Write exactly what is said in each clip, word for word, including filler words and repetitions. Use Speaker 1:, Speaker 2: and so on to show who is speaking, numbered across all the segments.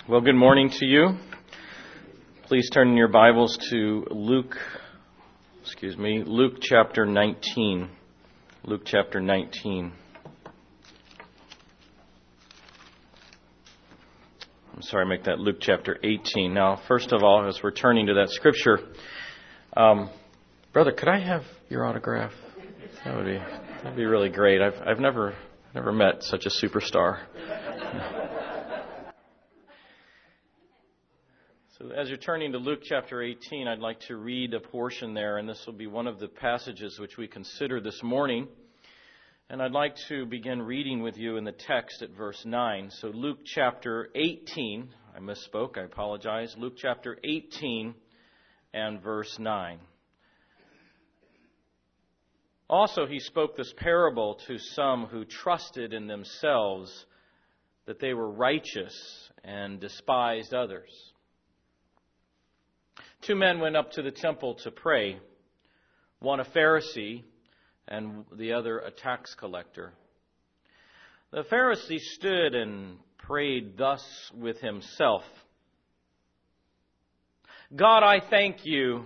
Speaker 1: Well, good morning to you. Please turn in your Bibles to Luke, excuse me, Luke chapter nineteen. Luke chapter nineteen. I'm sorry, make that Luke chapter eighteen. Now, first of all, as we're turning to that scripture, um, brother, could I have your autograph? That would be that'd be really great. I've I've never never met such a superstar. So as you're turning to Luke chapter eighteen, I'd like to read a portion there, and this will be one of the passages which we consider this morning. And I'd like to begin reading with you in the text at verse nine. So Luke chapter eighteen, I misspoke, I apologize. Luke chapter eighteen and verse nine. Also he spoke this parable to some who trusted in themselves that they were righteous and despised others. Two men went up to the temple to pray, one a Pharisee and the other a tax collector. The Pharisee stood and prayed thus with himself, God, I thank you.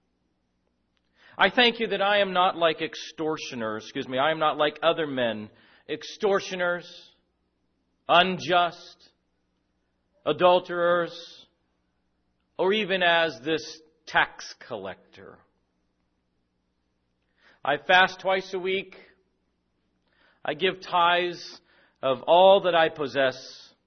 Speaker 1: I thank you that I am not like extortioners, excuse me, I am not like other men, extortioners, unjust, adulterers, or even as this tax collector. I fast twice a week. I give tithes of all that I possess.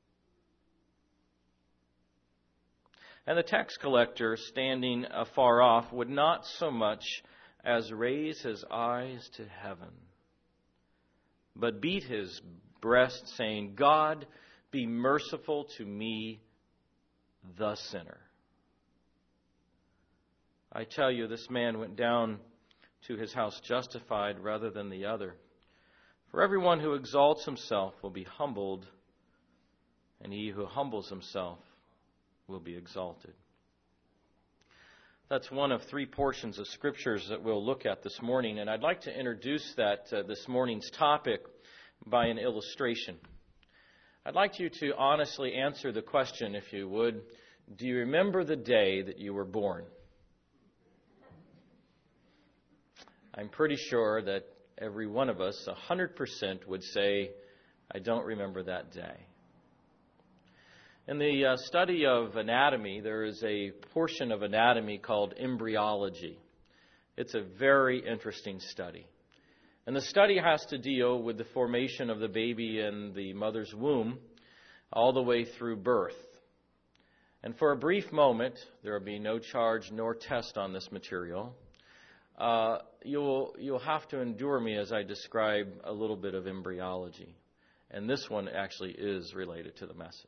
Speaker 1: And the tax collector, standing afar off, would not so much as raise his eyes to heaven, but beat his breast, saying, God, be merciful to me, the sinner. I tell you, this man went down to his house justified rather than the other. For everyone who exalts himself will be humbled, and he who humbles himself will be exalted. That's one of three portions of scriptures that we'll look at this morning, and I'd like to introduce that uh, this morning's topic by an illustration. I'd like you to honestly answer the question, if you would, do you remember the day that you were born? I'm pretty sure that every one of us, one hundred percent, would say, I don't remember that day. In the uh, study of anatomy, there is a portion of anatomy called embryology. It's a very interesting study. And the study has to deal with the formation of the baby in the mother's womb all the way through birth. And for a brief moment, there will be no charge nor test on this material. Uh, you'll you'll have to endure me as I describe a little bit of embryology. And this one actually is related to the message.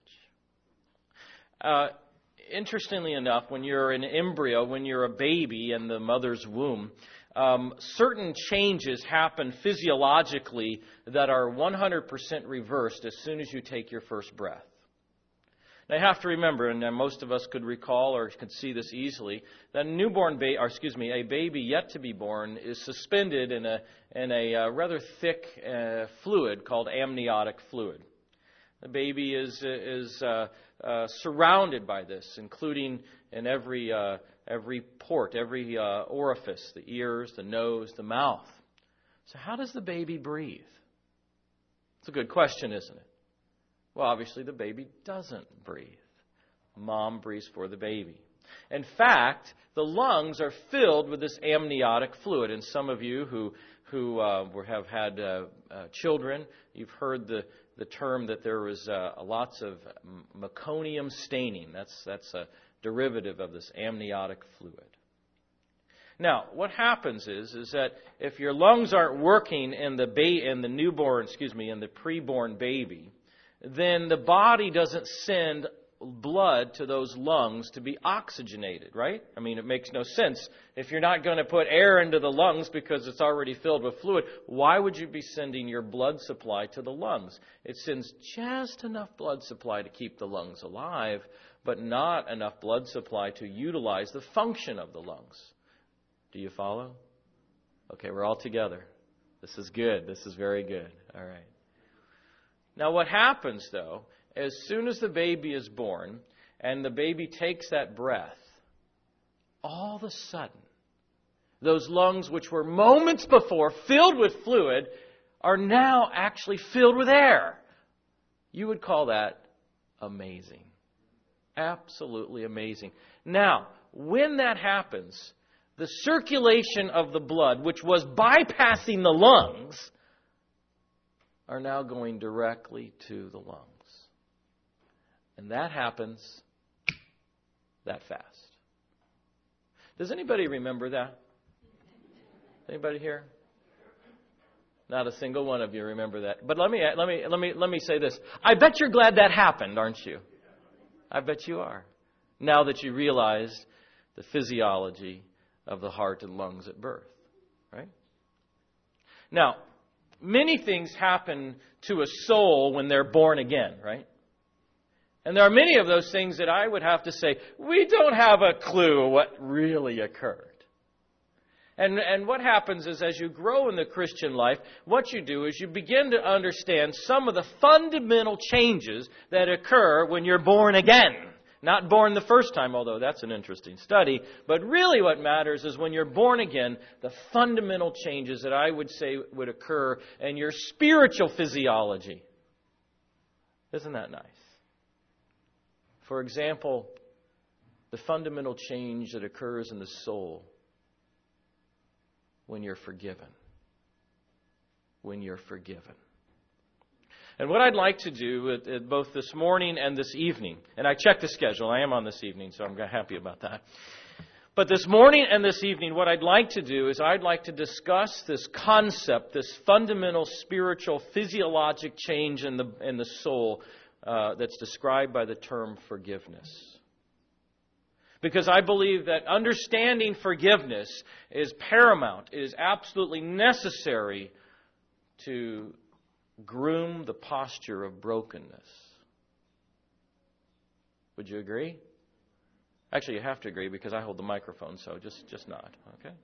Speaker 1: Uh, interestingly enough, when you're an embryo, when you're a baby in the mother's womb, um, certain changes happen physiologically that are one hundred percent reversed as soon as you take your first breath. Now, you have to remember, and most of us could recall or could see this easily, that a newborn baby, or excuse me, a baby yet to be born is suspended in a in a uh, rather thick uh, fluid called amniotic fluid. The baby is is uh, uh, surrounded by this, including in every uh, every port, every uh, orifice, the ears, the nose, the mouth. So, how does the baby breathe? It's a good question, isn't it? Well, obviously the baby doesn't breathe. Mom breathes for the baby. In fact, the lungs are filled with this amniotic fluid. And some of you who who uh, have had uh, uh, children, you've heard the, the term that there was uh, lots of meconium staining. That's that's a derivative of this amniotic fluid. Now, what happens is is that if your lungs aren't working in the ba- in the newborn, excuse me, in the preborn baby, then the body doesn't send blood to those lungs to be oxygenated, right? I mean, it makes no sense. If you're not going to put air into the lungs because it's already filled with fluid, why would you be sending your blood supply to the lungs? It sends just enough blood supply to keep the lungs alive, but not enough blood supply to utilize the function of the lungs. Do you follow? Okay, we're all together. This is good. This is very good. All right. Now, what happens, though, as soon as the baby is born and the baby takes that breath, all of a sudden, those lungs which were moments before filled with fluid are now actually filled with air. You would call that amazing. Absolutely amazing. Now, when that happens, the circulation of the blood, which was bypassing the lungs, are now going directly to the lungs. And that happens that fast. Does anybody remember that? Anybody here? Not a single one of you remember that. But let me let me let me let me say this. I bet you're glad that happened, aren't you? I bet you are. Now that you realize the physiology of the heart and lungs at birth, right? Now, many things happen to a soul when they're born again, right? And there are many of those things that I would have to say, we don't have a clue what really occurred. And, and what happens is, as you grow in the Christian life, what you do is you begin to understand some of the fundamental changes that occur when you're born again. Not born the first time, although that's an interesting study. But really what matters is when you're born again, the fundamental changes that I would say would occur in your spiritual physiology. Isn't that nice? For example, the fundamental change that occurs in the soul when you're forgiven. When you're forgiven. And what I'd like to do at, at both this morning and this evening, and I checked the schedule, I am on this evening, so I'm happy about that. But this morning and this evening, what I'd like to do is I'd like to discuss this concept, this fundamental spiritual physiologic change in the, in the soul uh, that's described by the term forgiveness. Because I believe that understanding forgiveness is paramount. It is absolutely necessary to groom the posture of brokenness. Would you agree? Actually, you have to agree because I hold the microphone, so just, just nod, okay?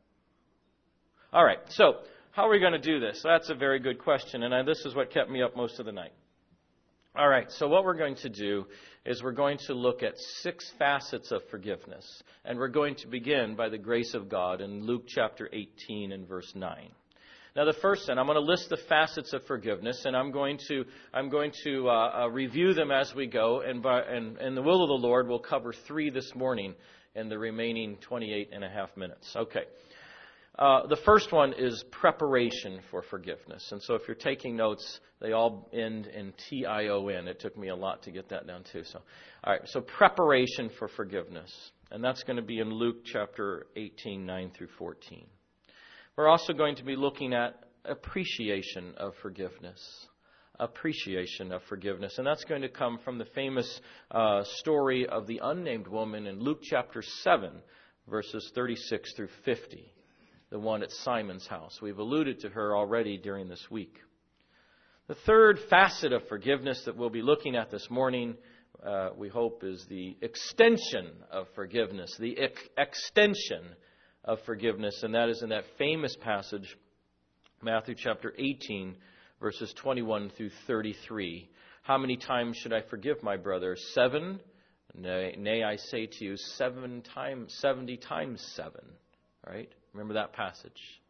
Speaker 1: All right, so how are we going to do this? That's a very good question, and I, this is what kept me up most of the night. All right, so what we're going to do is we're going to look at six facets of forgiveness. And we're going to begin by the grace of God in Luke chapter eighteen and verse nine. Now the first thing, I'm going to list the facets of forgiveness, and I'm going to I'm going to uh, uh, review them as we go. And, by, and in the will of the Lord, we'll cover three this morning in the remaining twenty-eight and a half minutes. Okay. Uh, the first one is preparation for forgiveness. And so if you're taking notes, they all end in T I O N. It took me a lot to get that down too. So, all right, so preparation for forgiveness. And that's going to be in Luke chapter eighteen, nine through fourteen. We're also going to be looking at appreciation of forgiveness. Appreciation of forgiveness. And that's going to come from the famous uh, story of the unnamed woman in Luke chapter seven, verses thirty-six through fifty. The one at Simon's house. We've alluded to her already during this week. The third facet of forgiveness that we'll be looking at this morning, uh, we hope, is the extension of forgiveness. The ex- extension of forgiveness. And that is in that famous passage, Matthew chapter eighteen, verses twenty-one through thirty-three. How many times should I forgive my brother? Seven? Nay, nay I say to you, seven times, seventy times seven. Right? Remember that passage.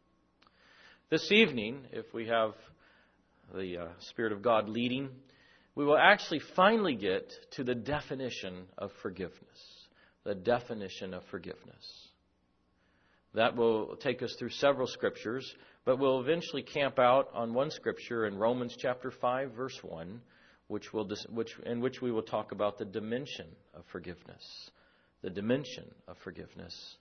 Speaker 1: This evening, if we have the uh, Spirit of God leading, we will actually finally get to the definition of forgiveness. The definition of forgiveness. That will take us through several scriptures, but we'll eventually camp out on one scripture in Romans chapter five, verse one, which will dis- which in which we will talk about the dimension of forgiveness. The dimension of forgiveness.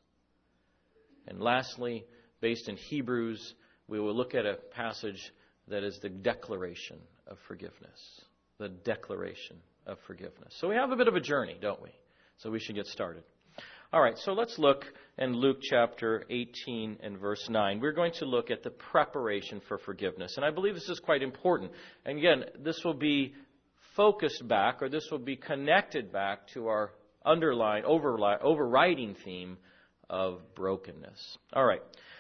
Speaker 1: And lastly, based in Hebrews, we will look at a passage that is the declaration of forgiveness. The declaration of forgiveness. So we have a bit of a journey, don't we? So we should get started. All right, so let's look in Luke chapter eighteen and verse nine. We're going to look at the preparation for forgiveness. And I believe this is quite important. And again, this will be focused back, or this will be connected back to our underlying, overli- overriding theme of brokenness. All right.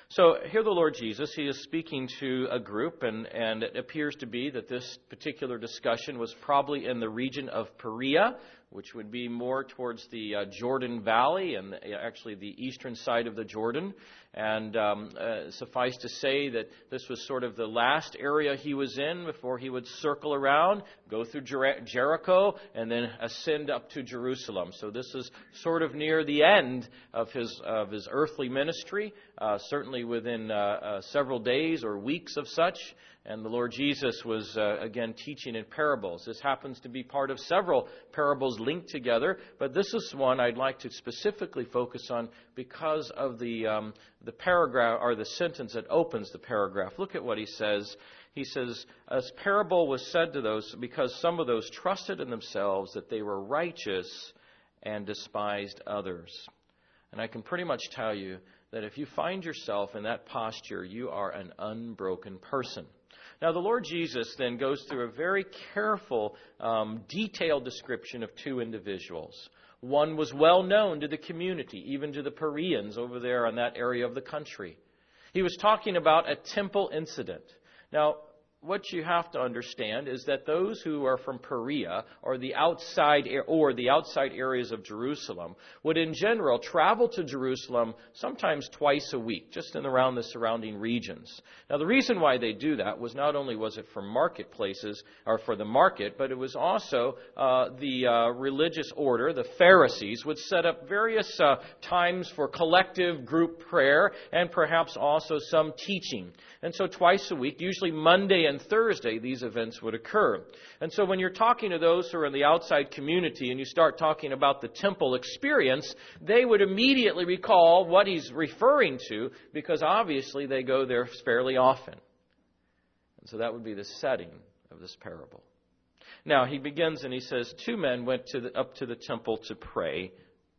Speaker 1: So here the Lord Jesus, he is speaking to a group, and, and it appears to be that this particular discussion was probably in the region of Perea, which would be more towards the uh, Jordan Valley and the, actually the eastern side of the Jordan. And um, uh, suffice to say that this was sort of the last area he was in before he would circle around, go through Jer- Jericho, and then ascend up to Jerusalem. So this is sort of near the end of his of his earthly ministry, uh, certainly within uh, uh, several days or weeks of such. And the Lord Jesus was, uh, again, teaching in parables. This happens to be part of several parables linked together, but this is one I'd like to specifically focus on because of the um, the paragraph, or the sentence that opens the paragraph. Look at what he says. He says, "As parable was said to those, because some of those trusted in themselves that they were righteous and despised others." And I can pretty much tell you that if you find yourself in that posture, you are an unbroken person. Now, the Lord Jesus then goes through a very careful, um, detailed description of two individuals. One was well known to the community, even to the Pereans over there in that area of the country. He was talking about a temple incident. Now, what you have to understand is that those who are from Perea or the outside or the outside areas of Jerusalem would in general travel to Jerusalem sometimes twice a week, just in around the surrounding regions. Now, the reason why they do that was not only was it for marketplaces or for the market, but it was also uh, the uh, religious order, the Pharisees, would set up various uh, times for collective group prayer and perhaps also some teaching. And so twice a week, usually Monday and Thursday, these events would occur. And so when you're talking to those who are in the outside community and you start talking about the temple experience, they would immediately recall what he's referring to because obviously they go there fairly often. And so that would be the setting of this parable. Now he begins and he says, two men went to the, up to the temple to pray,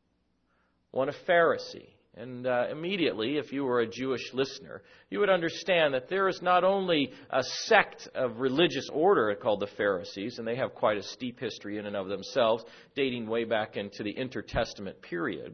Speaker 1: one a Pharisee. And uh, immediately, if you were a Jewish listener, you would understand that there is not only a sect of religious order called the Pharisees, and they have quite a steep history in and of themselves, dating way back into the intertestament period,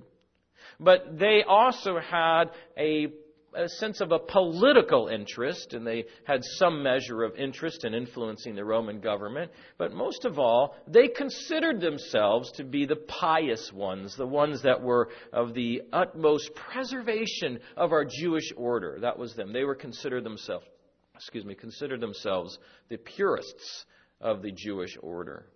Speaker 1: but they also had a a sense of a political interest, and they had some measure of interest in influencing the Roman government. But most of all, they considered themselves to be the pious ones, the ones that were of the utmost preservation of our Jewish order. That was them. They were considered themselves, excuse me, considered themselves the purists of the Jewish order.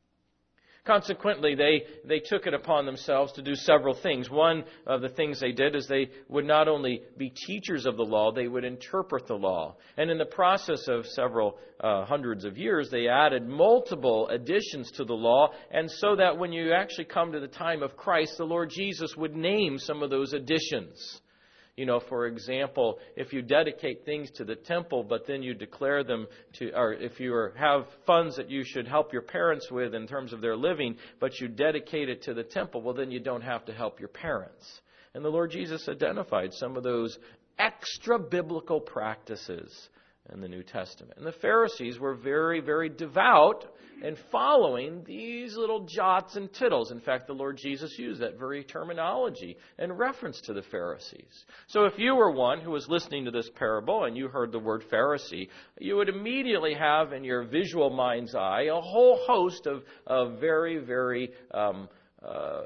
Speaker 1: Consequently, they, they took it upon themselves to do several things. One of the things they did is they would not only be teachers of the law, they would interpret the law. And in the process of several uh, hundreds of years, they added multiple additions to the law, and so that when you actually come to the time of Christ, the Lord Jesus would name some of those additions. You know, for example, if you dedicate things to the temple, but then you declare them to, or if you are, have funds that you should help your parents with in terms of their living, but you dedicate it to the temple, well, then you don't have to help your parents. And the Lord Jesus identified some of those extra biblical practices in the New Testament. And the Pharisees were very, very devout in following these little jots and tittles. In fact, the Lord Jesus used that very terminology in reference to the Pharisees. So if you were one who was listening to this parable and you heard the word Pharisee, you would immediately have in your visual mind's eye a whole host of, of very, very um, uh,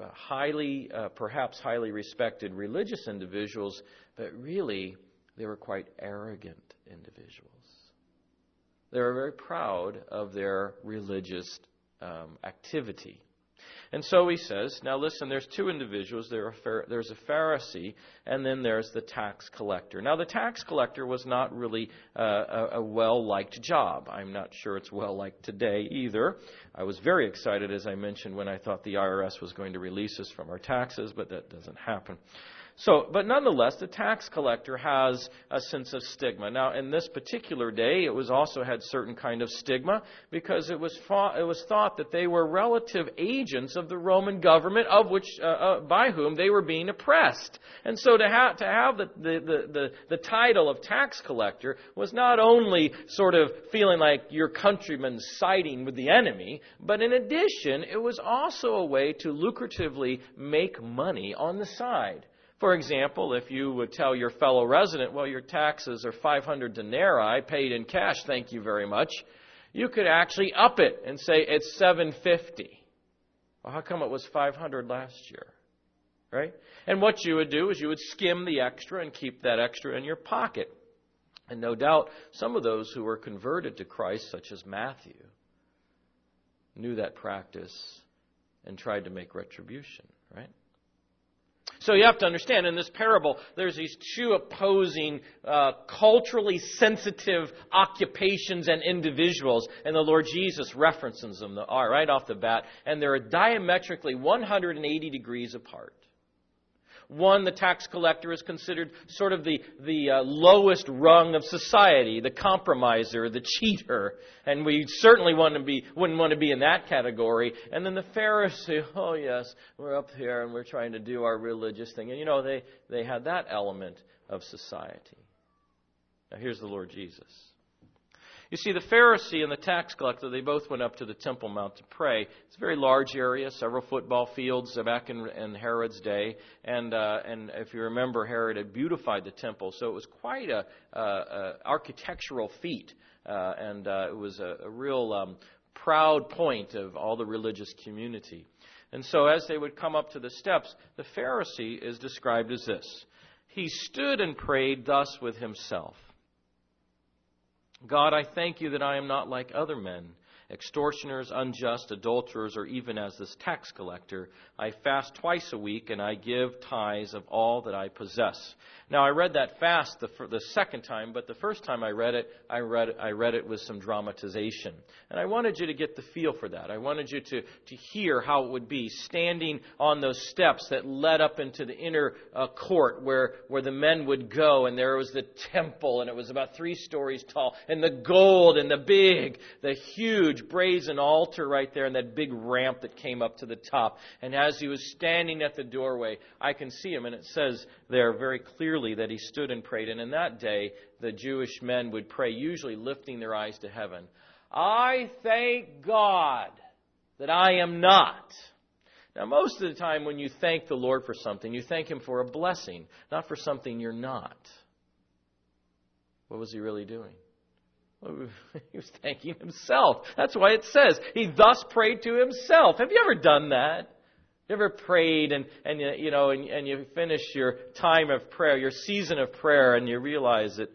Speaker 1: highly, uh, perhaps highly respected religious individuals, but really they were quite arrogant individuals. They were very proud of their religious um, activity. And so he says, now listen, there's two individuals. There are, there's a Pharisee, and then there's the tax collector. Now, the tax collector was not really uh, a, a well-liked job. I'm not sure it's well-liked today either. I was very excited, as I mentioned, when I thought the I R S was going to release us from our taxes, but that doesn't happen. So, but nonetheless, the tax collector has a sense of stigma. Now, in this particular day, it was also had certain kind of stigma because it was fought, it was thought that they were relative agents of the Roman government, of which uh, uh, by whom they were being oppressed. And so, to have to have the the, the the the title of tax collector was not only sort of feeling like your countrymen siding with the enemy, but in addition, it was also a way to lucratively make money on the side. For example, if you would tell your fellow resident, well, your taxes are five hundred denarii paid in cash, thank you very much, you could actually up it and say it's seven hundred fifty. Well, how come it was five hundred last year? Right? And what you would do is you would skim the extra and keep that extra in your pocket. And no doubt some of those who were converted to Christ, such as Matthew, knew that practice and tried to make retribution, right? So you have to understand, in this parable, there's these two opposing, uh, culturally sensitive occupations and individuals, and the Lord Jesus references them right off the bat, and they're diametrically one hundred eighty degrees apart. One, the tax collector, is considered sort of the, the uh, lowest rung of society, the compromiser, the cheater. And we certainly want to be, wouldn't want to be in that category. And then the Pharisee, oh yes, we're up here and we're trying to do our religious thing. And you know, they, they had that element of society. Now here's the Lord Jesus. You see, the Pharisee and the tax collector, they both went up to the Temple Mount to pray. It's a very large area, several football fields back in, in Herod's day. And uh, and if you remember, Herod had beautified the temple, so it was quite a, a, a architectural feat. Uh, and uh, it was a, a real um, proud point of all the religious community. And so as they would come up to the steps, the Pharisee is described as this. He stood and prayed thus with himself. God, I thank you that I am not like other men, extortioners, unjust, adulterers, or even as this tax collector. I fast twice a week, and I give tithes of all that I possess. Now, I read that fast the, the second time, but the first time I read it, I read, I read it with some dramatization. And I wanted you to get the feel for that. I wanted you to, to hear how it would be standing on those steps that led up into the inner uh, court where, where the men would go, and there was the temple, and it was about three stories tall, and the gold, and the big, the huge brazen altar right there, and that big ramp that came up to the top. And as he was standing at the doorway, I can see him, and it says there very clearly that he stood and prayed. And in that day, the Jewish men would pray, usually lifting their eyes to heaven. I thank God that I am not. Now, most of the time when you thank the Lord for something, you thank Him for a blessing, not for something you're not. What was he really doing? Well, he was thanking himself. That's why it says he thus prayed to himself. Have you ever done that? You ever prayed and, and you, you know, and, and you finish your time of prayer, your season of prayer, and you realize that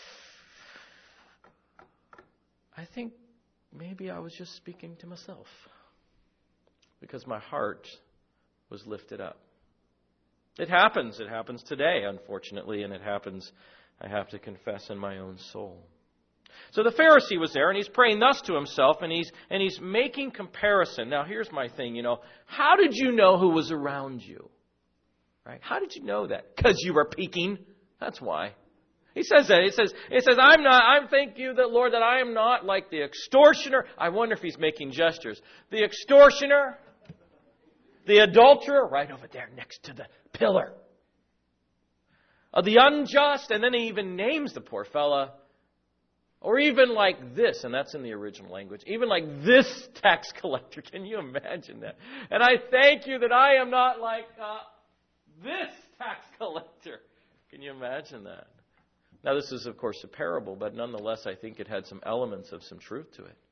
Speaker 1: I think maybe I was just speaking to myself because my heart was lifted up. It happens. It happens today, unfortunately, and it happens, I have to confess, in my own soul. So the Pharisee was there, and he's praying thus to himself, and he's and he's making comparison. Now, here's my thing, you know. How did you know who was around you? Right? How did you know that? Because you were peeking. That's why. He says that. He says, he says, I'm not, I thank you that, Lord, that I am not like the extortioner. I wonder if he's making gestures. The extortioner, the adulterer, right over there next to the pillar. Of the unjust, and then he even names the poor fella. Or even like this, and that's in the original language, even like this tax collector. Can you imagine that? And I thank you that I am not like uh, this tax collector. Can you imagine that? Now, this is, of course, a parable, but nonetheless, I think it had some elements of some truth to it.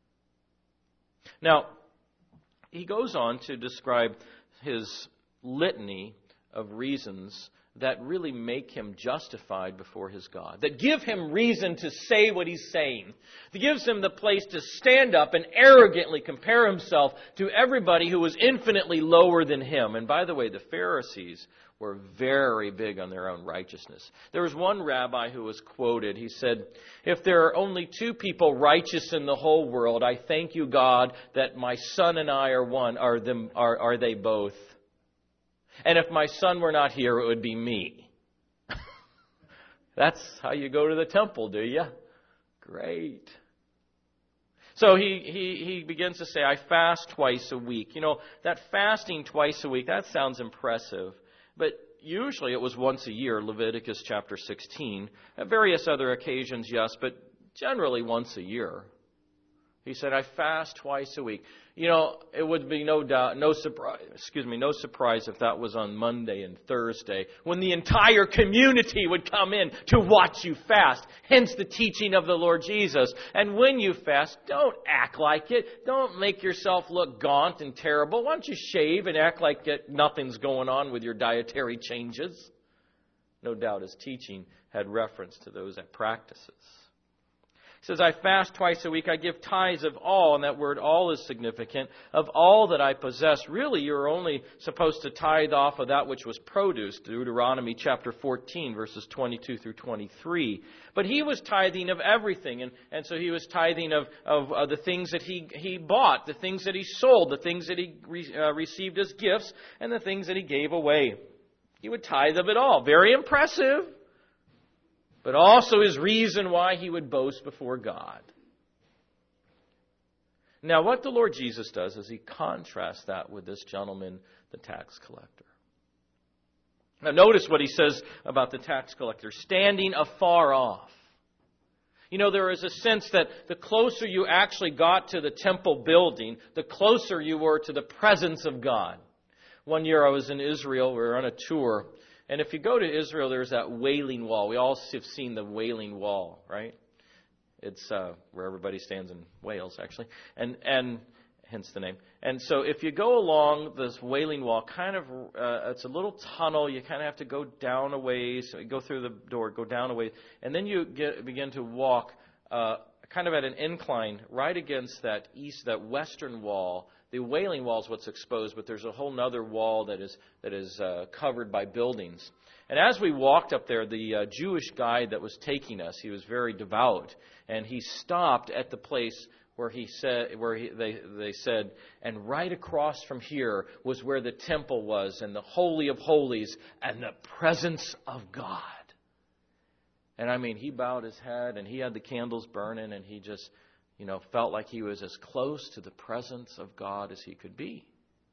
Speaker 1: Now, he goes on to describe his litany of reasons that really make him justified before his God, that give him reason to say what he's saying, that gives him the place to stand up and arrogantly compare himself to everybody who was infinitely lower than him. And by the way, the Pharisees were very big on their own righteousness. There was one rabbi who was quoted. He said, if there are only two people righteous in the whole world, I thank you, God, that my son and I are one. Are them? Are, are they both? And if my son were not here, it would be me. That's how you go to the temple, do you? Great. So he, he, he begins to say, I fast twice a week. You know, that fasting twice a week, that sounds impressive. But usually it was once a year, Leviticus chapter sixteen. At various other occasions, yes, but generally once a year. He said, I fast twice a week. You know, it would be no doubt, no surprise, excuse me, no surprise if that was on Monday and Thursday, when the entire community would come in to watch you fast. Hence the teaching of the Lord Jesus. And when you fast, don't act like it. Don't make yourself look gaunt and terrible. Why don't you shave and act like it, nothing's going on with your dietary changes? No doubt his teaching had reference to those practices. He says, I fast twice a week. I give tithes of all, and that word all is significant, of all that I possess. Really, you're only supposed to tithe off of that which was produce, Deuteronomy chapter fourteen, verses twenty-two through twenty-three. But he was tithing of everything, and, and so he was tithing of, of uh, the things that he, he bought, the things that he sold, the things that he re, uh, received as gifts, and the things that he gave away. He would tithe of it all. Very impressive. But also his reason why he would boast before God. Now, what the Lord Jesus does is he contrasts that with this gentleman, the tax collector. Now, notice what he says about the tax collector, standing afar off. You know, there is a sense that the closer you actually got to the temple building, the closer you were to the presence of God. One year I was in Israel, we were on a tour. And if you go to Israel, there's that Wailing Wall. We all have seen the Wailing Wall, right? It's uh, where everybody stands in Wales, actually, and and hence the name. And so if you go along this Wailing Wall, kind of, uh, it's a little tunnel. You kind of have to go down a ways. So you go through the door, go down a ways, and then you get, begin to walk uh, kind of at an incline right against that east, that western wall. The Wailing Wall is what's exposed, but there's a whole other wall that is that is uh, covered by buildings. And as we walked up there, the uh, Jewish guide that was taking us, he was very devout, and he stopped at the place where he said, where he, they they said, and right across from here was where the temple was, and the Holy of Holies, and the presence of God. And I mean, he bowed his head, and he had the candles burning, and he just, you know, felt like he was as close to the presence of God as he could be.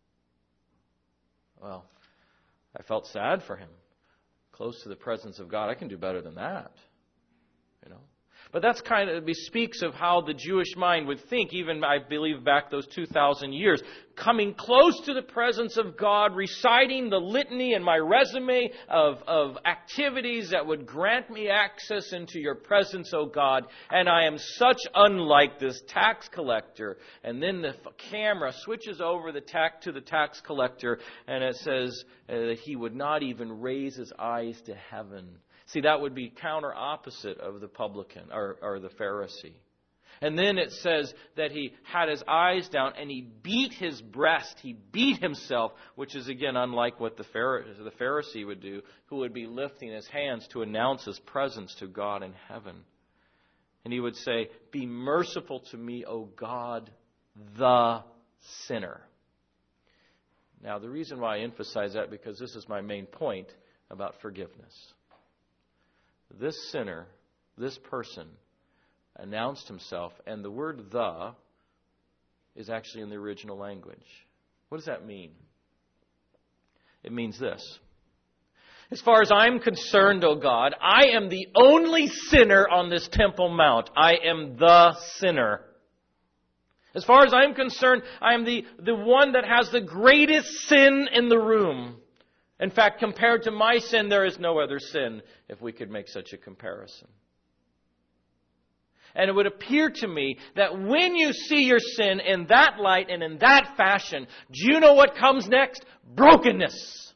Speaker 1: Well, I felt sad for him. Close to the presence of God. I can do better than that. You know. But that's kind of, it speaks of how the Jewish mind would think, even, I believe, back those two thousand years. Coming close to the presence of God, reciting the litany and my resume of, of activities that would grant me access into your presence, O God. And I am such unlike this tax collector. And then the camera switches over the tax to the tax collector, and it says uh, that he would not even raise his eyes to heaven. See, that would be counter opposite of the publican or, or the Pharisee. And then it says that he had his eyes down and he beat his breast. He beat himself, which is again unlike what the Pharisee would do, who would be lifting his hands to announce his presence to God in heaven. And he would say, "Be merciful to me, O God, the sinner." Now, the reason why I emphasize that, because this is my main point about forgiveness. This sinner, this person, announced himself, and the word "the" is actually in the original language. What does that mean? It means this. As far as I'm concerned, O God, I am the only sinner on this Temple Mount. I am the sinner. As far as I'm concerned, I am the, the one that has the greatest sin in the room. In fact, compared to my sin, there is no other sin, if we could make such a comparison. And it would appear to me that when you see your sin in that light and in that fashion, do you know what comes next? Brokenness.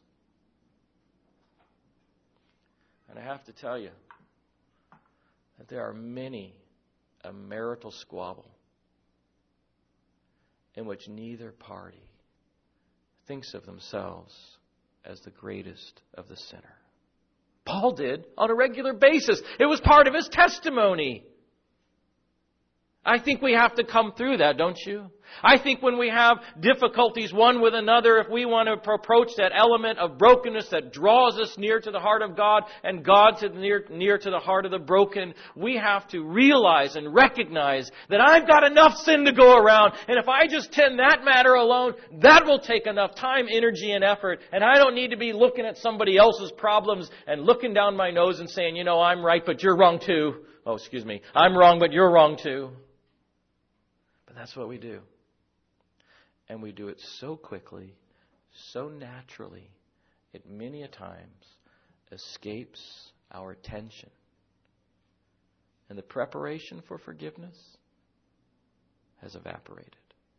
Speaker 1: And I have to tell you that there are many a marital squabble in which neither party thinks of themselves as the greatest of the sinner. Paul did on a regular basis. It was part of his testimony. I think we have to come through that, don't you? I think when we have difficulties one with another, if we want to approach that element of brokenness that draws us near to the heart of God and God to near, near to the heart of the broken, we have to realize and recognize that I've got enough sin to go around, and if I just tend that matter alone, that will take enough time, energy, and effort, and I don't need to be looking at somebody else's problems and looking down my nose and saying, you know, I'm right, but you're wrong too. Oh, excuse me. I'm wrong, but you're wrong too. And that's what we do. And we do it so quickly, so naturally, it many a times escapes our attention. And the preparation for forgiveness has evaporated.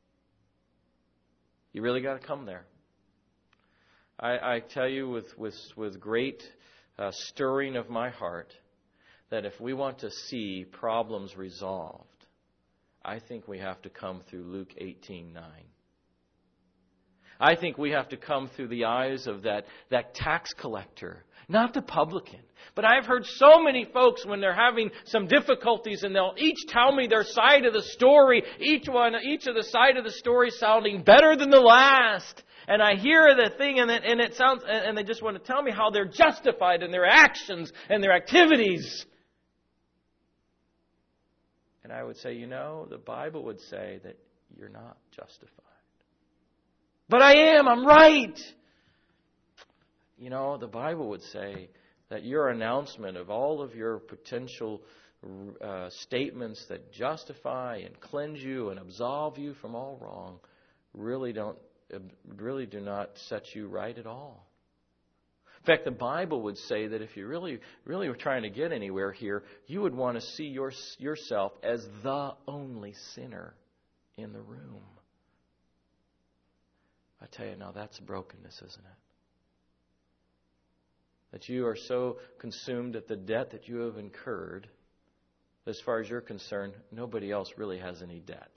Speaker 1: You really got to come there. I, I tell you with, with, with great uh, stirring of my heart that if we want to see problems resolved, I think we have to come through Luke eighteen nine. I think we have to come through the eyes of that, that tax collector, not the publican. But I've heard so many folks when they're having some difficulties and they'll each tell me their side of the story, each one, each of the side of the story sounding better than the last. And I hear the thing and it, and it sounds, and they just want to tell me how they're justified in their actions and their activities. And I would say, you know, the Bible would say that you're not justified. But I am, I'm right. You know, the Bible would say that your announcement of all of your potential uh, statements that justify and cleanse you and absolve you from all wrong really don't, really do not set you right at all. In fact, the Bible would say that if you really, really were trying to get anywhere here, you would want to see your, yourself as the only sinner in the room. I tell you, now that's brokenness, isn't it? That you are so consumed at the debt that you have incurred, as far as you're concerned, nobody else really has any debt.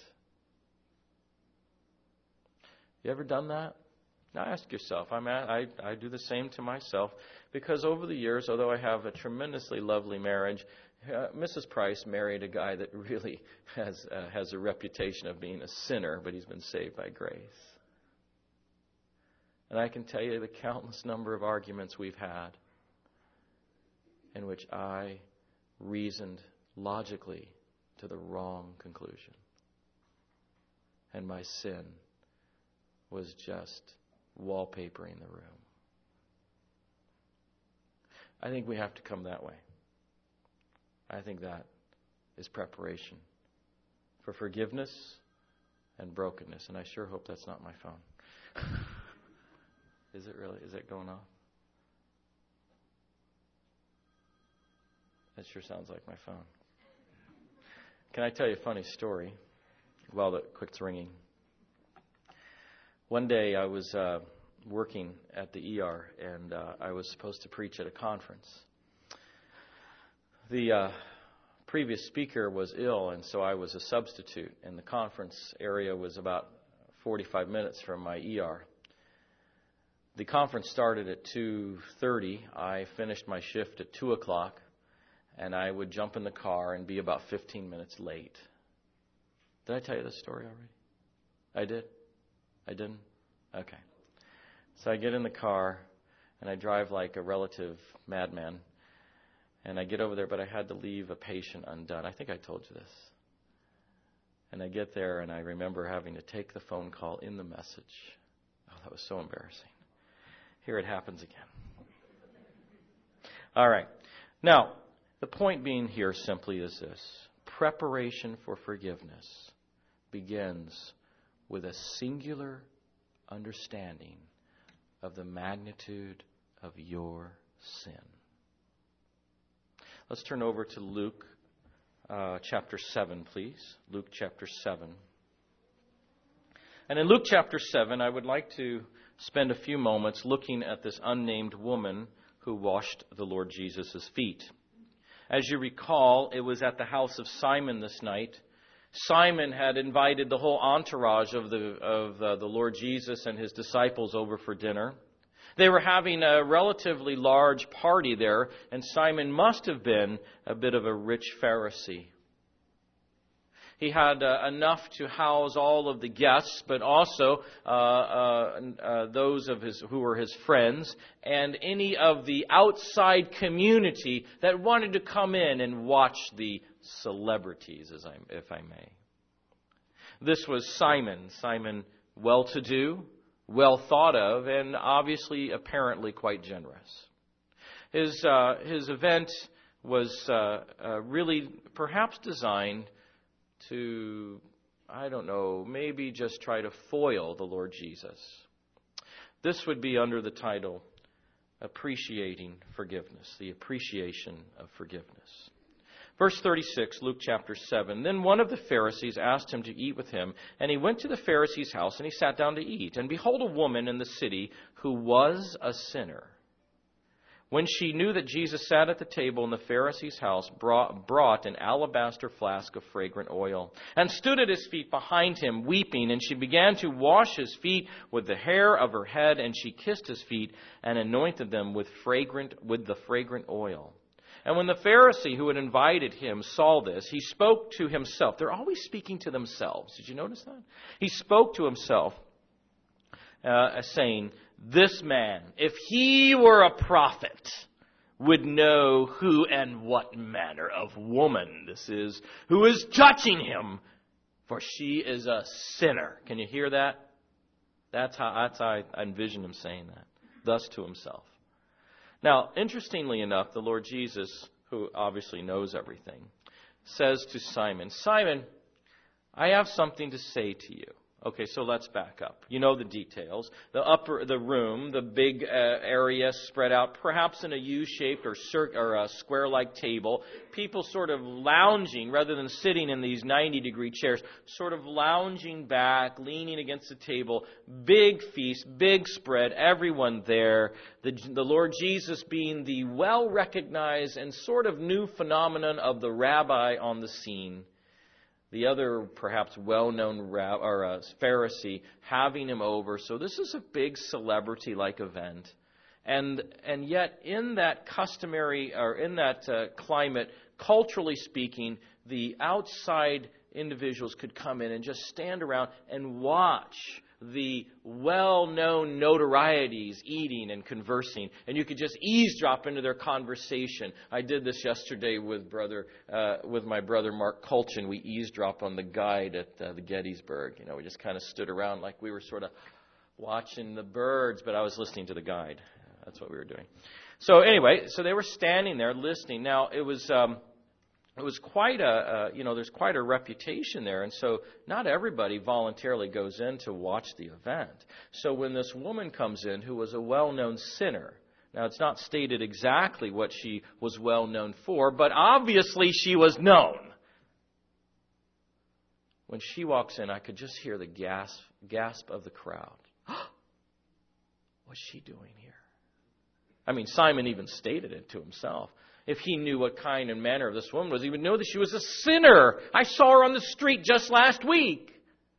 Speaker 1: You ever done that? Now ask yourself. I'm at, I, I do the same to myself because over the years, although I have a tremendously lovely marriage, uh, Missus Price married a guy that really has uh, has a reputation of being a sinner, but he's been saved by grace. And I can tell you the countless number of arguments we've had in which I reasoned logically to the wrong conclusion. And my sin was just wallpapering the room. I think we have to come that way. I think that is preparation for forgiveness and brokenness. And I sure hope that's not my phone. Is it really? Is it going off? That sure sounds like my phone. Can I tell you a funny story while it quits ringing? One day I was uh, working at the E R and uh, I was supposed to preach at a conference. The uh, previous speaker was ill, and so I was a substitute, and the conference area was about forty-five minutes from my E R. The conference started at two thirty. I finished my shift at two o'clock, and I would jump in the car and be about fifteen minutes late. Did I tell you this story already? I did? I didn't? Okay. So I get in the car, and I drive like a relative madman, and I get over there, but I had to leave a patient undone. I think I told you this. And I get there, and I remember having to take the phone call in the message. Oh, that was so embarrassing. Here it happens again. All right. Now, the point being here simply is this. Preparation for forgiveness begins with a singular understanding of the magnitude of your sin. Let's turn over to Luke uh, chapter seven, please. Luke chapter seven. And in Luke chapter seven, I would like to spend a few moments looking at this unnamed woman who washed the Lord Jesus' feet. As you recall, it was at the house of Simon this night. Simon had invited the whole entourage of the of uh, the Lord Jesus and his disciples over for dinner. They were having a relatively large party there, and Simon must have been a bit of a rich Pharisee. He had uh, enough to house all of the guests, but also uh, uh, uh, those of his who were his friends, and any of the outside community that wanted to come in and watch the celebrities, as I, if I may. This was Simon. Simon, well-to-do, well thought of, and obviously, apparently, quite generous. His uh, his event was uh, uh, really perhaps designed to I don't know, maybe just try to foil the Lord Jesus. This would be under the title, Appreciating Forgiveness, the appreciation of forgiveness. Verse thirty-six, Luke chapter seven. Then one of the Pharisees asked him to eat with him, and he went to the Pharisee's house, and he sat down to eat. And behold, a woman in the city who was a sinner, when she knew that Jesus sat at the table in the Pharisee's house, brought, brought an alabaster flask of fragrant oil, and stood at his feet behind him, weeping. And she began to wash his feet with the hair of her head, and she kissed his feet and anointed them with fragrant with the fragrant oil. And when the Pharisee who had invited him saw this, he spoke to himself. They're always speaking to themselves. Did you notice that? He spoke to himself, uh, saying, "This man, if he were a prophet, would know who and what manner of woman this is who is touching him, for she is a sinner." Can you hear that? That's how, that's how I envision him saying that, thus to himself. Now, interestingly enough, the Lord Jesus, who obviously knows everything, says to Simon, "Simon, I have something to say to you." Okay, so let's back up. You know the details. The upper, the room, the big uh, area spread out, perhaps in a U-shaped or, cir- or a square-like table. People sort of lounging, rather than sitting in these ninety-degree chairs, sort of lounging back, leaning against the table. Big feast, big spread, everyone there. The, the Lord Jesus being the well-recognized and sort of new phenomenon of the rabbi on the scene. The other, perhaps well-known rab- or, uh, Pharisee having him over. So this is a big celebrity-like event. And and yet in that customary, or in that uh, climate, culturally speaking, the outside individuals could come in and just stand around and watch the well-known notorieties eating and conversing, and you could just eavesdrop into their conversation. I did this yesterday with brother, uh, with my brother Mark Colchin. We eavesdropped on the guide at uh, the Gettysburg. You know, we just kind of stood around like we were sort of watching the birds, but I was listening to the guide. That's what we were doing. So anyway, so they were standing there listening. Now it was. Um, It was quite a, uh, you know, there's quite a reputation there. And so not everybody voluntarily goes in to watch the event. So when this woman comes in who was a well-known sinner, now it's not stated exactly what she was well-known for, but obviously she was known. When she walks in, I could just hear the gasp, gasp of the crowd. What's she doing here? I mean, Simon even stated it to himself. If he knew what kind and manner of this woman was, he would know that she was a sinner. I saw her on the street just last week.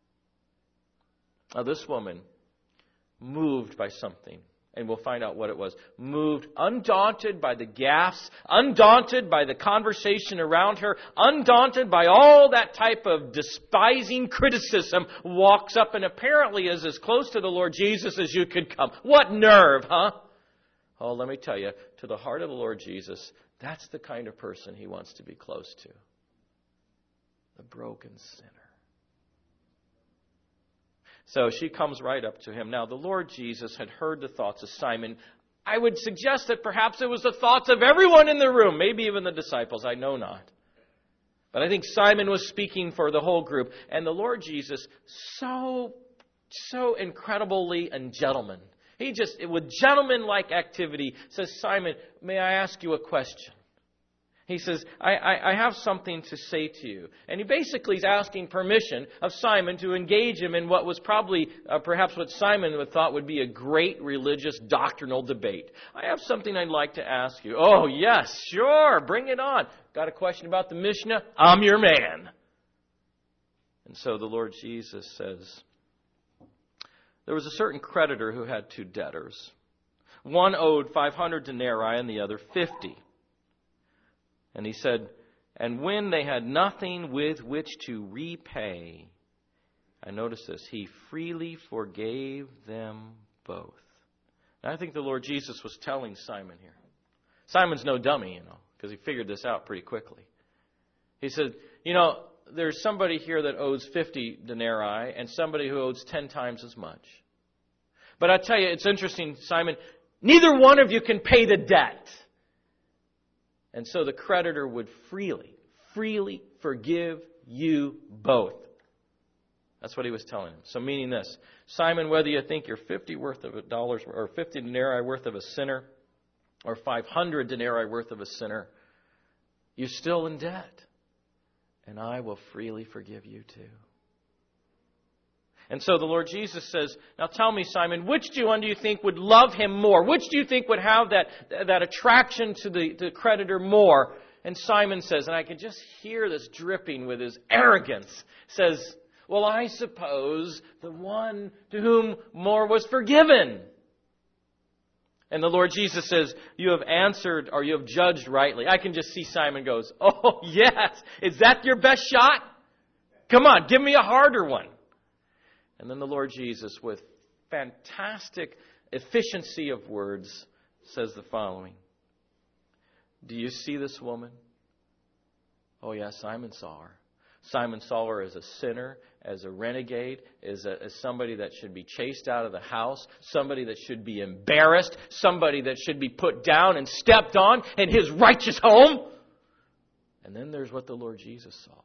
Speaker 1: Now, this woman, moved by something, and we'll find out what it was, moved, undaunted by the gasps, undaunted by the conversation around her, undaunted by all that type of despising criticism, walks up and apparently is as close to the Lord Jesus as you could come. What nerve, huh? Oh, let me tell you, to the heart of the Lord Jesus, that's the kind of person He wants to be close to. The broken sinner. So she comes right up to Him. Now, the Lord Jesus had heard the thoughts of Simon. I would suggest that perhaps it was the thoughts of everyone in the room, maybe even the disciples, I know not. But I think Simon was speaking for the whole group. And the Lord Jesus, so, so incredibly a gentleman. He just, with gentleman-like activity, says, "Simon, may I ask you a question?" He says, I, I, I have something to say to you. And he basically is asking permission of Simon to engage him in what was probably, uh, perhaps what Simon would thought would be a great religious doctrinal debate. "I have something I'd like to ask you." "Oh, yes, sure, bring it on." "Got a question about the Mishnah?" "I'm your man." And so the Lord Jesus says, there was a certain creditor who had two debtors. One owed five hundred denarii and the other fifty. And he said, and when they had nothing with which to repay, I notice this, he freely forgave them both. And I think the Lord Jesus was telling Simon here. Simon's no dummy, you know, because he figured this out pretty quickly. He said, you know, there's somebody here that owes fifty denarii and somebody who owes ten times as much. But I tell you, it's interesting, Simon, neither one of you can pay the debt. And so the creditor would freely, freely forgive you both. That's what he was telling him. So meaning this, Simon, whether you think you're fifty worth of a dollars or fifty denarii worth of a sinner, or five hundred denarii worth of a sinner, you're still in debt. And I will freely forgive you too. And so the Lord Jesus says, now tell me, Simon, which do you think would love him more? Which do you think would have that, that attraction to the, the creditor more? And Simon says, and I can just hear this dripping with his arrogance, says, well, I suppose the one to whom more was forgiven. And the Lord Jesus says, you have answered or you have judged rightly. I can just see Simon goes, oh, yes. Is that your best shot? Come on, give me a harder one. And then the Lord Jesus, with fantastic efficiency of words, says the following. Do you see this woman? Oh, yeah, Simon saw her. Simon saw her as a sinner, as a renegade, as, a, as somebody that should be chased out of the house, somebody that should be embarrassed, somebody that should be put down and stepped on in his righteous home. And then there's what the Lord Jesus saw.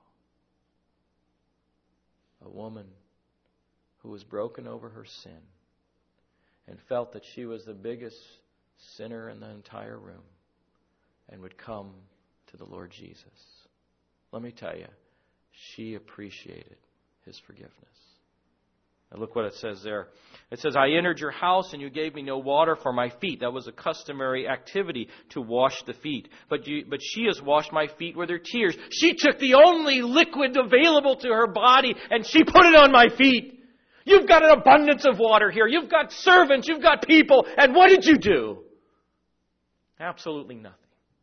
Speaker 1: A woman who was broken over her sin and felt that she was the biggest sinner in the entire room and would come to the Lord Jesus. Let me tell you, she appreciated his forgiveness. And look what it says there. It says, I entered your house and you gave me no water for my feet. That was a customary activity to wash the feet. But you, but she has washed my feet with her tears. She took the only liquid available to her body and she put it on my feet. You've got an abundance of water here. You've got servants. You've got people. And what did you do? Absolutely nothing.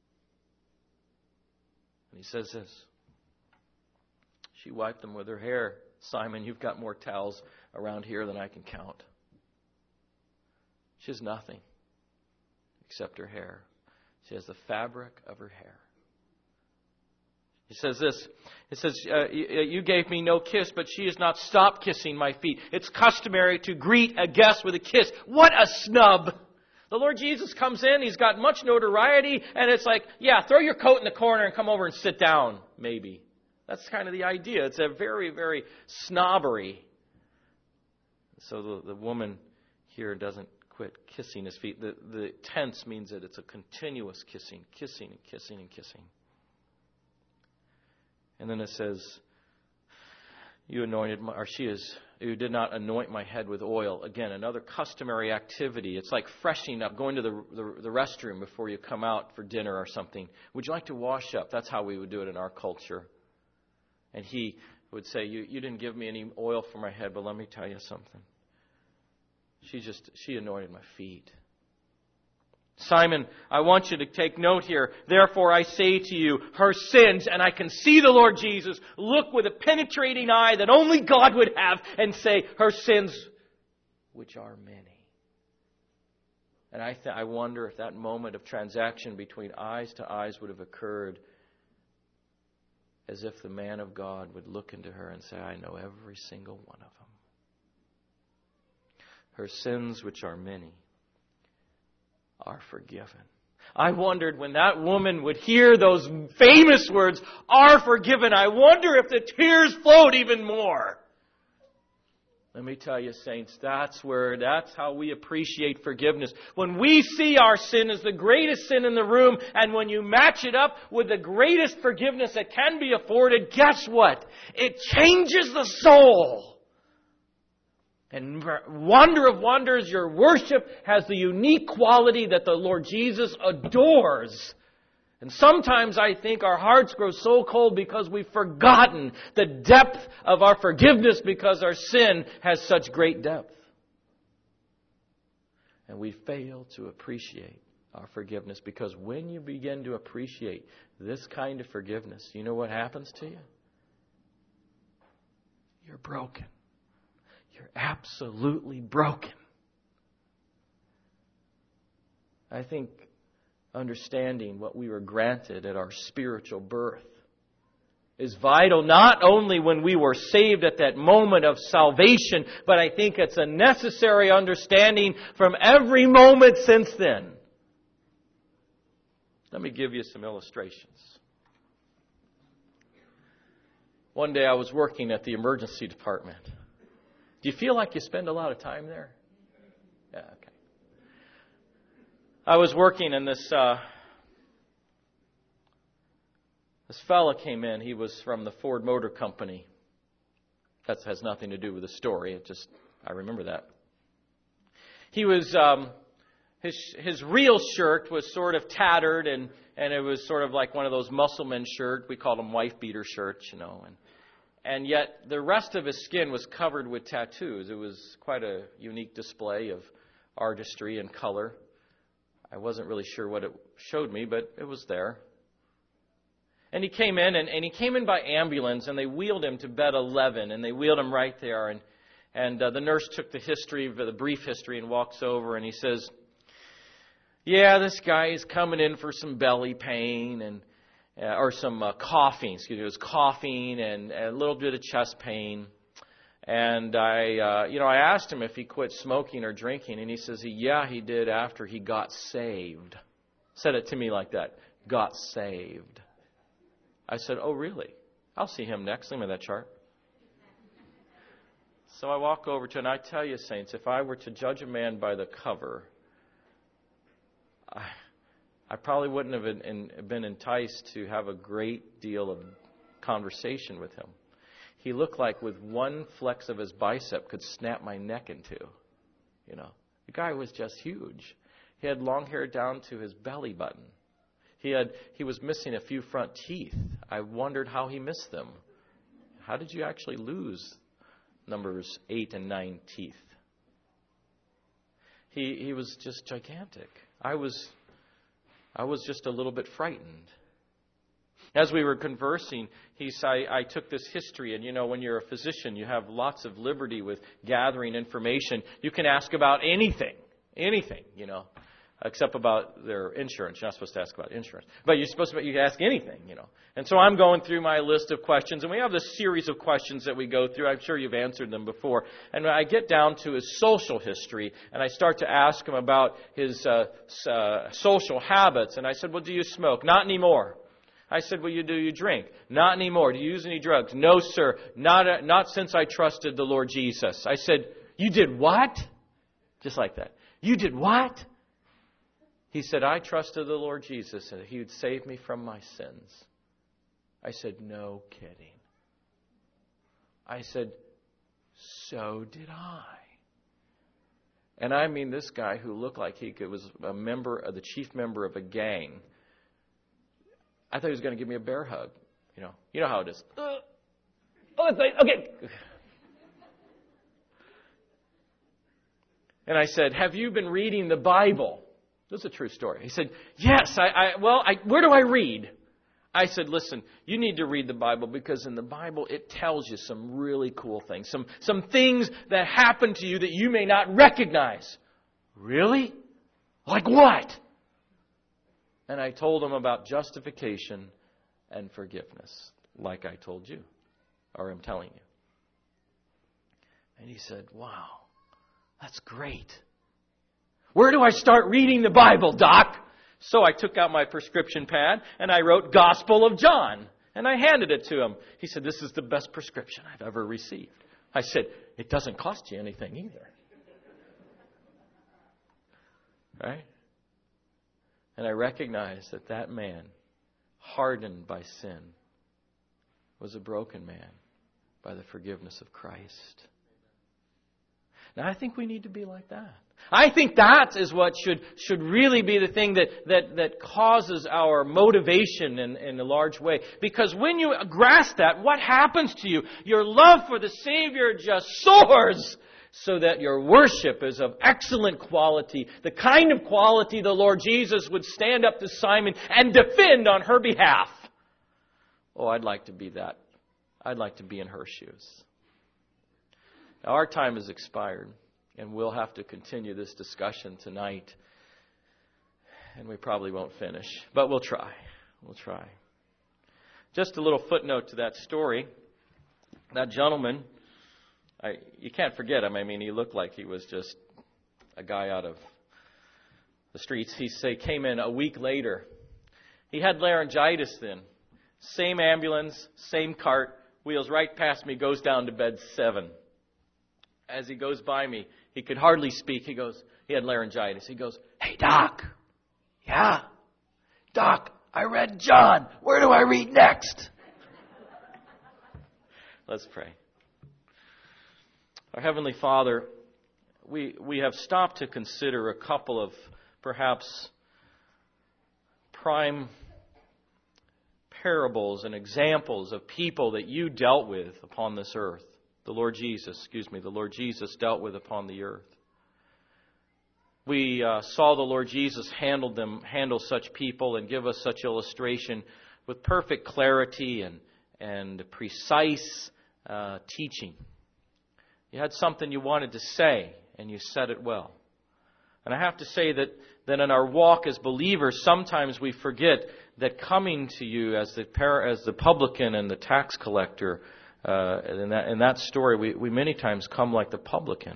Speaker 1: And he says this. She wiped them with her hair. Simon, you've got more towels around here than I can count. She has nothing except her hair. She has the fabric of her hair. He says this. It says, uh, you gave me no kiss, but she has not stopped kissing my feet. It's customary to greet a guest with a kiss. What a snub! The Lord Jesus comes in. He's got much notoriety. And it's like, yeah, throw your coat in the corner and come over and sit down, maybe. That's kind of the idea. It's a very, very snobbery. So the, the woman here doesn't quit kissing his feet. The, the tense means that it's a continuous kissing, kissing and kissing and kissing. And then it says, you anointed my, or she is, you did not anoint my head with oil. Again, another customary activity. It's like freshening up, going to the, the, the restroom before you come out for dinner or something. Would you like to wash up? That's how we would do it in our culture. And he would say, you, you didn't give me any oil for my head, but let me tell you something. She just, she anointed my feet. Simon, I want you to take note here. Therefore I say to you, her sins, and I can see the Lord Jesus look with a penetrating eye that only God would have and say, her sins, which are many. And I, th- I wonder if that moment of transaction between eyes to eyes would have occurred as if the man of God would look into her and say, I know every single one of them. Her sins, which are many, are forgiven. I wondered when that woman would hear those famous words, are forgiven, I wonder if the tears flowed even more. Let me tell you, saints, that's where, that's how we appreciate forgiveness. When we see our sin as the greatest sin in the room, and when you match it up with the greatest forgiveness that can be afforded, guess what? It changes the soul. And wonder of wonders, your worship has the unique quality that the Lord Jesus adores. And sometimes I think our hearts grow so cold because we've forgotten the depth of our forgiveness because our sin has such great depth. And we fail to appreciate our forgiveness because when you begin to appreciate this kind of forgiveness, you know what happens to you? You're broken. You're absolutely broken. I think understanding what we were granted at our spiritual birth is vital, not only when we were saved at that moment of salvation, but I think it's a necessary understanding from every moment since then. Let me give you some illustrations. One day I was working at the emergency department. Do you feel like you spend a lot of time there? Yeah, okay. I was working and this uh, this fella came in. He was from the Ford Motor Company. That has nothing to do with the story. It just, I remember that. He was, um, his his real shirt was sort of tattered and, and it was sort of like one of those muscleman shirts. We called them wife beater shirts, you know, and And yet the rest of his skin was covered with tattoos. It was quite a unique display of artistry and color. I wasn't really sure what it showed me, but it was there. And he came in, and, and he came in by ambulance, and they wheeled him to bed eleven, and they wheeled him right there. And, and uh, the nurse took the history, the brief history, and walks over, and he says, yeah, this guy is coming in for some belly pain, and Uh, or some uh, coughing, excuse me, it was coughing and, and a little bit of chest pain. And I, uh, you know, I asked him if he quit smoking or drinking, and he says, yeah, he did after he got saved. Said it to me like that, got saved. I said, oh, really? I'll see him next. Let me that chart. So I walk over to, and I tell you, saints, if I were to judge a man by the cover, I... I probably wouldn't have been enticed to have a great deal of conversation with him. He looked like with one flex of his bicep could snap my neck in two. You know, the guy was just huge. He had long hair down to his belly button. He had he was missing a few front teeth. I wondered how he missed them. How did you actually lose numbers eight and nine teeth? He he was just gigantic. I was. I was just a little bit frightened. As we were conversing, he said, I, I took this history, and you know, when you're a physician, you have lots of liberty with gathering information. You can ask about anything, anything, you know, except about their insurance. You're not supposed to ask about insurance. But you're supposed to, you can ask anything, you know. And so I'm going through my list of questions, and we have this series of questions that we go through. I'm sure you've answered them before. And when I get down to his social history, and I start to ask him about his uh, uh, social habits, and I said, well, do you smoke? Not anymore. I said, well, you do you drink? Not anymore. Do you use any drugs? No, sir. Not, uh, not since I trusted the Lord Jesus. I said, you did what? Just like that. You did what? He said, I trusted the Lord Jesus and He would save me from my sins. I said, no kidding. I said, so did I. And I mean, this guy who looked like he was a member of the chief member of a gang. I thought he was going to give me a bear hug. You know, you know how it is. Uh, oh, that's nice. Okay. And I said, have you been reading the Bible? This is a true story. He said, yes. I, I well, I, where do I read? I said, listen, you need to read the Bible because in the Bible it tells you some really cool things. Some, some things that happen to you that you may not recognize. Really? Like what? And I told him about justification and forgiveness, like I told you, or I'm telling you. And he said, wow, that's great. Where do I start reading the Bible, Doc? So I took out my prescription pad and I wrote Gospel of John. And I handed it to him. He said, this is the best prescription I've ever received. I said, it doesn't cost you anything either. Right? And I recognized that that man, hardened by sin, was a broken man by the forgiveness of Christ. Now, I think we need to be like that. I think that is what should should really be the thing that that, that causes our motivation in, in a large way. Because when you grasp that, what happens to you? Your love for the Savior just soars so that your worship is of excellent quality. The kind of quality the Lord Jesus would stand up to Simon and defend on her behalf. Oh, I'd like to be that. I'd like to be in her shoes. Now, our time has expired, and we'll have to continue this discussion tonight. And we probably won't finish, but we'll try. We'll try. Just a little footnote to that story. That gentleman, I, you can't forget him. I mean, he looked like he was just a guy out of the streets. He say came in a week later. He had laryngitis then. Same ambulance, same cart, wheels right past me, goes down to bed seven. As he goes by me, he could hardly speak. He goes, he had laryngitis. He goes, "Hey, Doc." "Yeah." "Doc, I read John. Where do I read next?" Let's pray. Our Heavenly Father, we we have stopped to consider a couple of perhaps prime parables and examples of people that you dealt with upon this earth. The Lord Jesus, excuse me, the Lord Jesus dealt with upon the earth. We uh, saw the Lord Jesus handle them, handle such people and give us such illustration with perfect clarity and, and precise uh, teaching. You had something you wanted to say, and you said it well. And I have to say that, that in our walk as believers, sometimes we forget that coming to you as the as the publican and the tax collector, uh, in that in that story, we, we many times come like the publican.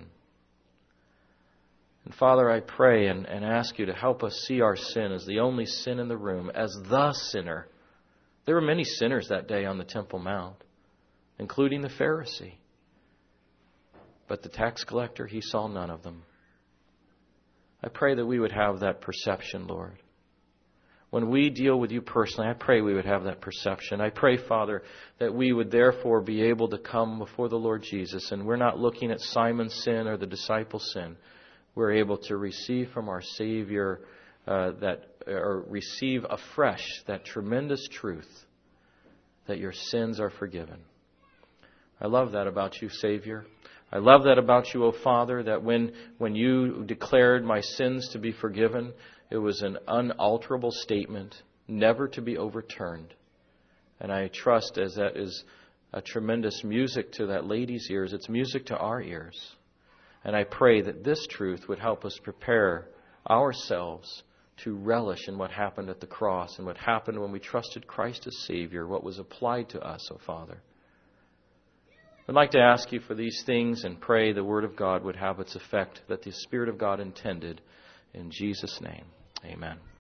Speaker 1: And Father, I pray and, and ask you to help us see our sin as the only sin in the room, as the sinner. There were many sinners that day on the Temple Mount, including the Pharisee. But the tax collector, he saw none of them. I pray that we would have that perception, Lord. When we deal with you personally, I pray we would have that perception. I pray, Father, that we would therefore be able to come before the Lord Jesus, and we're not looking at Simon's sin or the disciples' sin. We're able to receive from our Savior uh, that, or receive afresh that tremendous truth that your sins are forgiven. I love that about you, Savior. I love that about you, O Father, that when, when you declared my sins to be forgiven, it was an unalterable statement, never to be overturned. And I trust as that is a tremendous music to that lady's ears, it's music to our ears. And I pray that this truth would help us prepare ourselves to relish in what happened at the cross and what happened when we trusted Christ as Savior, what was applied to us, O Father. I'd like to ask you for these things and pray the Word of God would have its effect that the Spirit of God intended. In Jesus' name, amen.